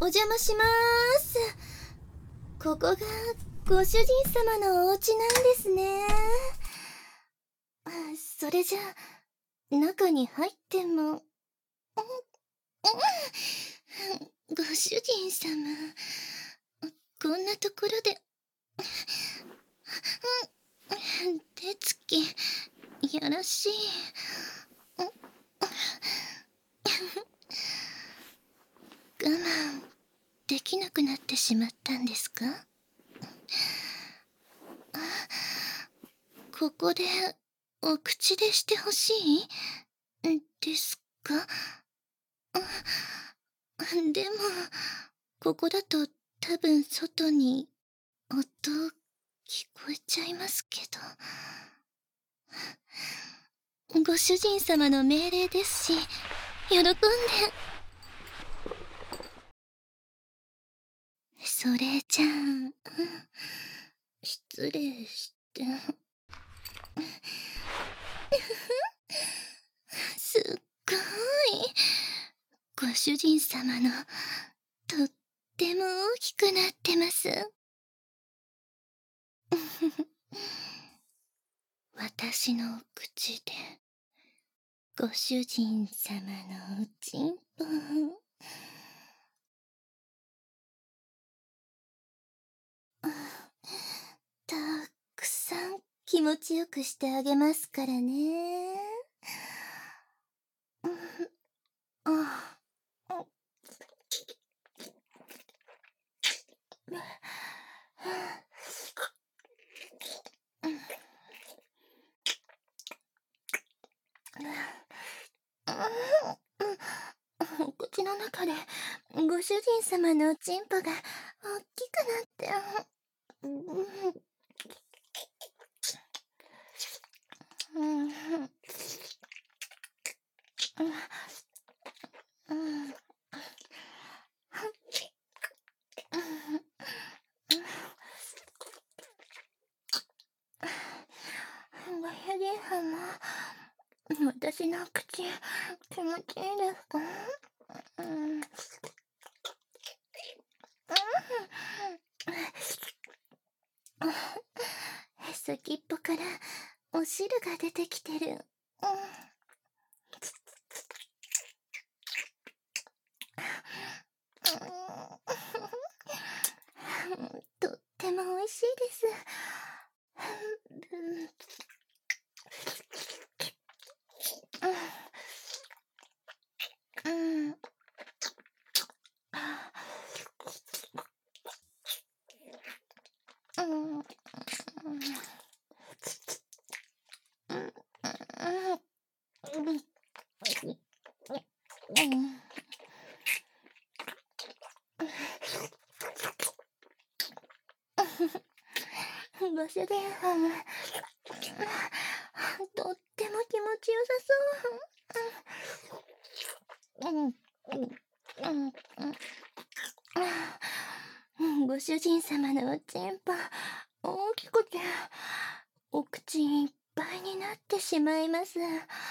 お邪魔しまーす。ここがご主人様のお家なんですね。それじゃ中に入っても。ご主人様、こんなところで手つきやらしい。我慢できなくなってしまったんですか？ここでお口でしてほしいですか？でもここだと多分外に音聞こえちゃいますけど。ご主人様の命令ですし、喜んで。それじゃあ、失礼して。すっごい。ご主人様のとっても大きくなってます。私の口でご主人様のおちんぽたくさん気持ちよくしてあげますからね。お口の中でご主人様のおちんぽが大きくなって、ご主人様、私の口気持ちいいですか？先っぽからお汁が出てきてる。とっても美味しいです。ご主人様、とっても気持ちよさそう。ご主人様のおちんぽ大きくてお口いっぱいになってしまいます。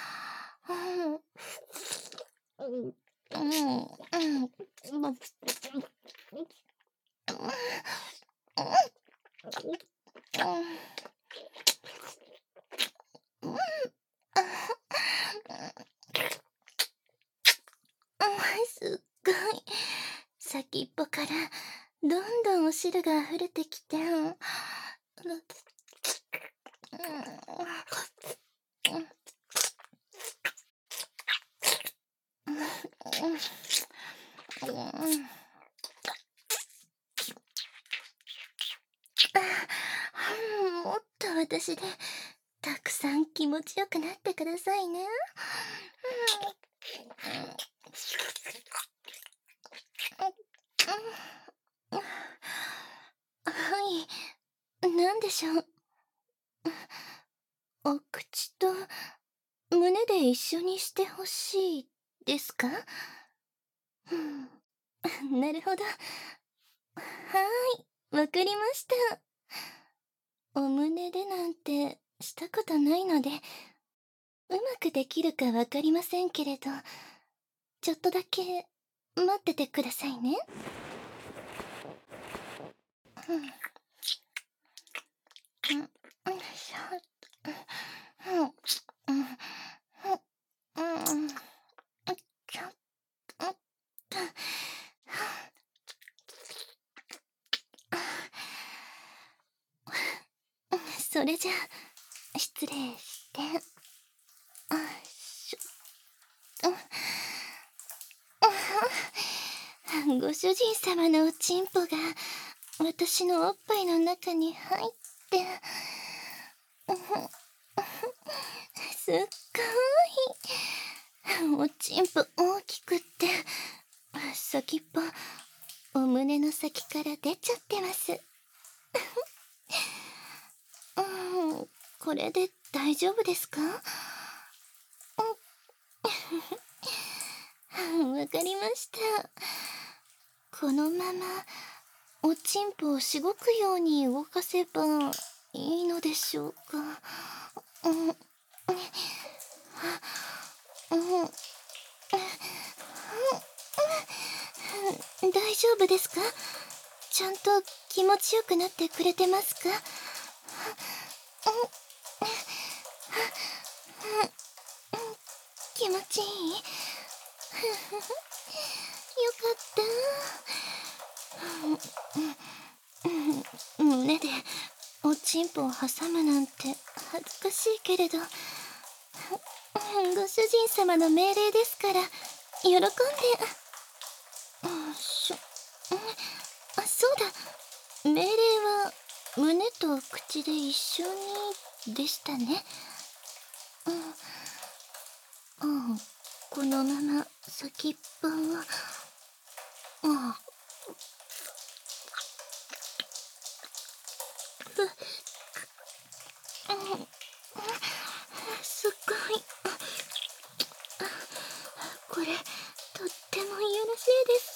すっごい。先っぽからどんどんお汁が溢れてきて、もっと私でたくさん気持ちよくなってくださいね。はい、なんでしょう。お口と胸で一緒にしてほしいですか？なるほど。はーい、わかりました。お胸でなんてしたことないので、うまくできるかわかりませんけれど、ちょっとだけ待っててくださいね。 うん。うん。よいしょ。うん。うん。うん。うん。うん。ちょっと。それじゃあ、失礼して。あしょ。ご主人様のおちんぽが私のおっぱいの中に入って、すっごいおちんぽ大きくって先っぽお胸の先から出ちゃってます。これで大丈夫ですか？わかりました。このままおちんぽをしごくように動かせばいいのでしょうか。大丈夫ですか？ちゃんと気持ちよくなってくれてますか？気持ちいい？よかった。胸でおちんぽを挟むなんて恥ずかしいけれど、ご主人様の命令ですから喜んで。しょ、あ、そうだ、命令は胸と口で一緒にでしたね。このまま先っぽを、すっごい。これとってもいやらしいです。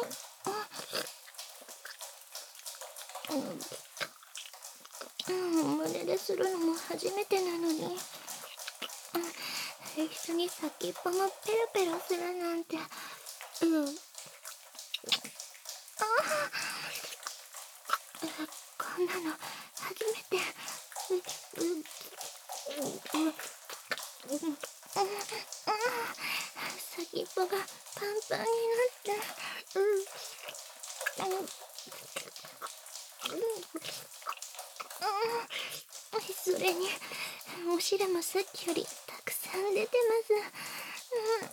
胸でするのも初めてなのに、一緒に先っぽもペロペロするなんて。こんなの初めて。先っぽがパンパンになって。それにお汁もさっきよりたくさん出てます。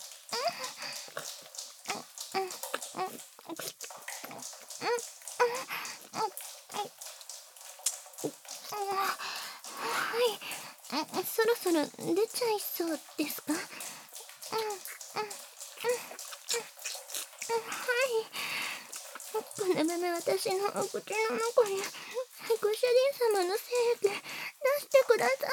はい、そろそろ出ちゃいそうですか？はい。このまま私のお口の中にご主人様の精液出してくださ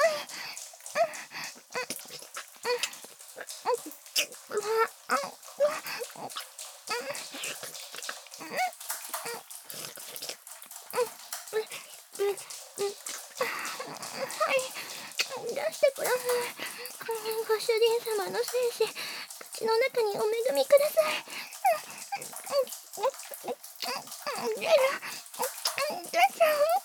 い。出してください。ご主人様の精子、口の中にお恵みください。出る。出ちゃう。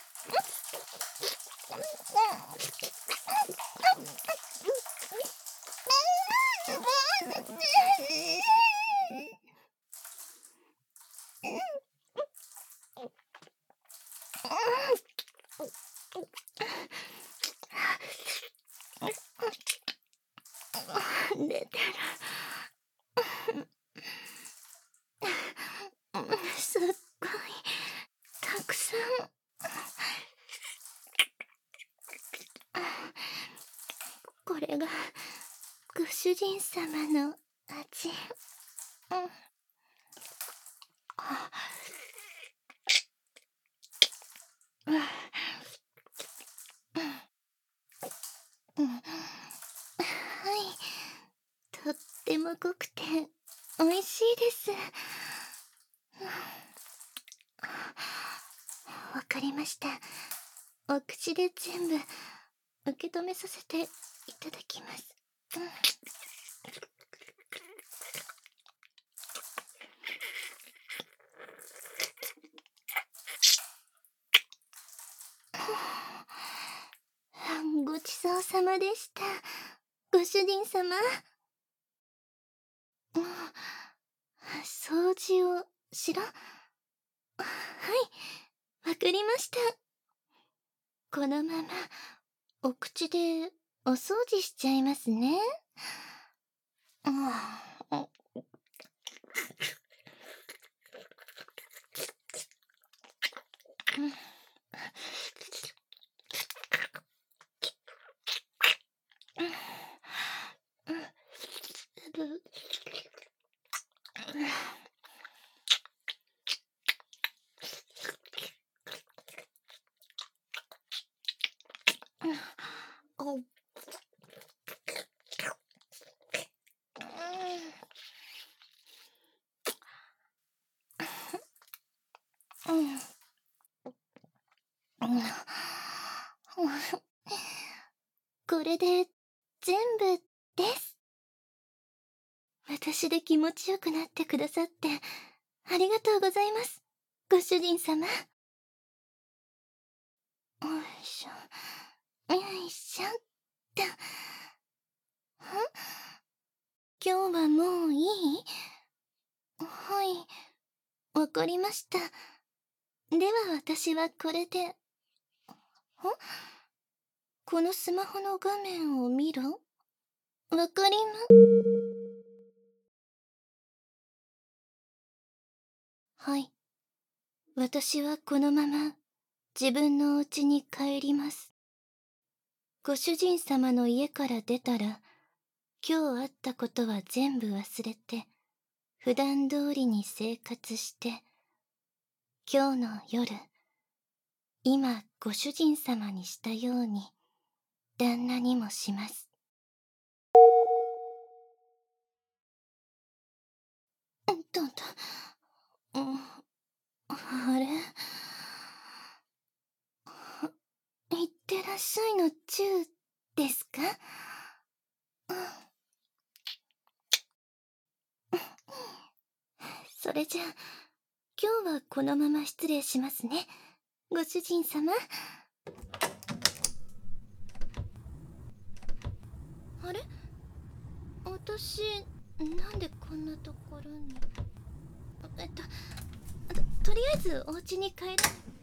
出てる。すっごいたくさん。これがご主人様の味。はい、とっても濃くて美味しいです。わかりました。お口で全部受け止めさせていただきます。 そうさまでした。ご主人様。掃除をしろ。はい、わかりました。このまま、お口でお掃除しちゃいますね。これで全部です。私で気持ちよくなってくださってありがとうございます、ご主人様。よいしょ、よいしょっと。今日はもういい？はい、わかりました。では私はこれで。このスマホの画面を見ろ。わかりはい。私はこのまま自分のお家に帰ります。ご主人様の家から出たら、今日あったことは全部忘れて、普段通りに生活して、今日の夜、今ご主人様にしたように、旦那にもします。あれ、いってらっしゃいのチューですか？それじゃあ、今日はこのまま失礼しますね、ご主人様。あれ？私、なんでこんなところに。とりあえずお家に帰ら。